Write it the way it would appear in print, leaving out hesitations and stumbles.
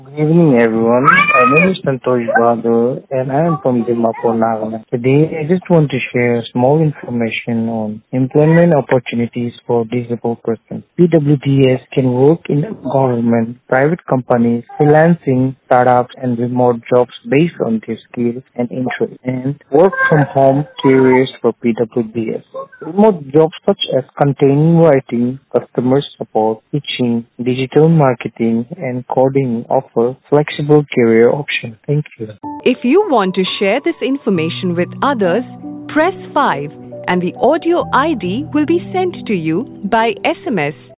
Good evening, everyone. My name is Santosh Bahadur, and I am from Dimapur, Nagaland. Today, I just want to share small information on employment opportunities for disabled persons. PWDs can work in government, private companies, freelancing, startups, and remote jobs based on their skills and interests, and work from home careers for PWDs. Remote jobs such as content writing, customer support, teaching, digital marketing, and coding offer flexible career options. Thank you. If you want to share this information with others, press 5 and the audio ID will be sent to you by SMS